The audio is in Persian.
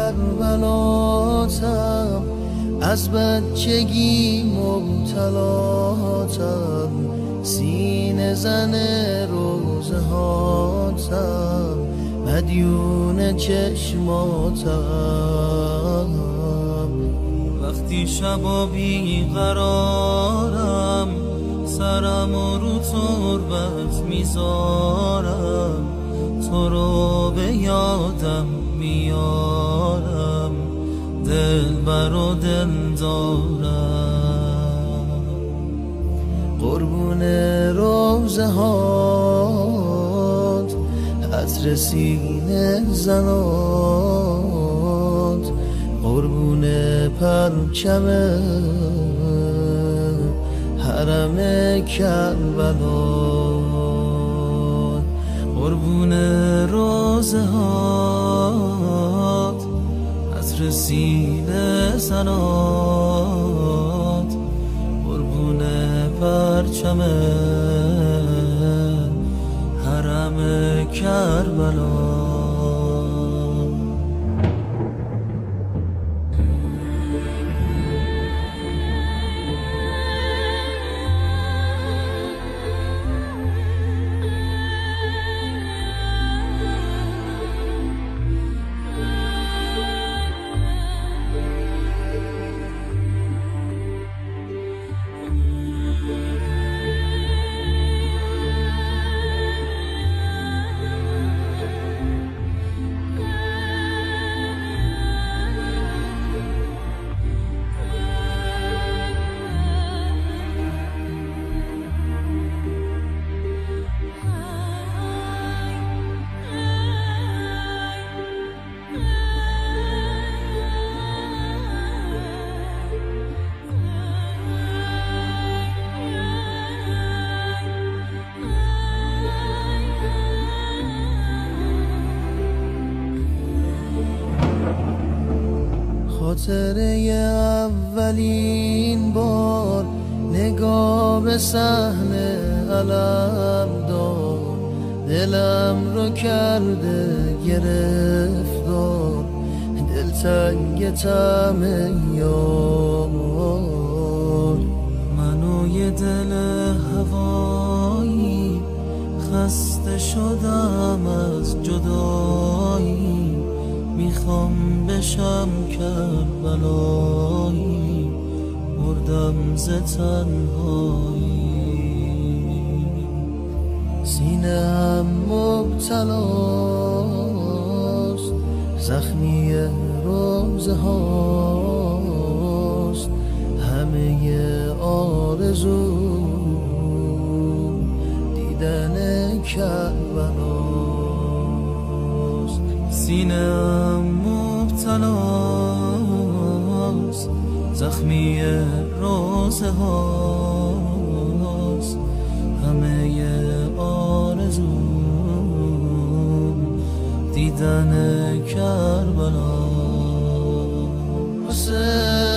کربلاتم، از بچگی مبتلاتم، سینه زن روزه هاتم، مدیون چشماتم. وقتی شبا بیقرارم، سرم رو تربت میذارم، تو رو به یادم میارم، دلبر و دل دارم. قربون روزه هات، عطر سینه زنات، قربون پرچم حرم کربلا، قربون روزه هات، عطر سینه زنات، قربون پرچم حرم کربلا. خاطره اولین بار، نگاه به صحنه علم دار، دلم رو کرده گرفتار، دلتنگ طعم یار. منو یه دل هوایی، خسته شدم از جدایی، میخوام بشم کربلایی، مردم ز تنهایی. سینه هم مبتلاست، زخمی روزه هاست، همه آرزو دیدن کربلاست. سینه‌ام مبتلاست، زخمی روزه هاست، همه آرزوم دیدن کربلا.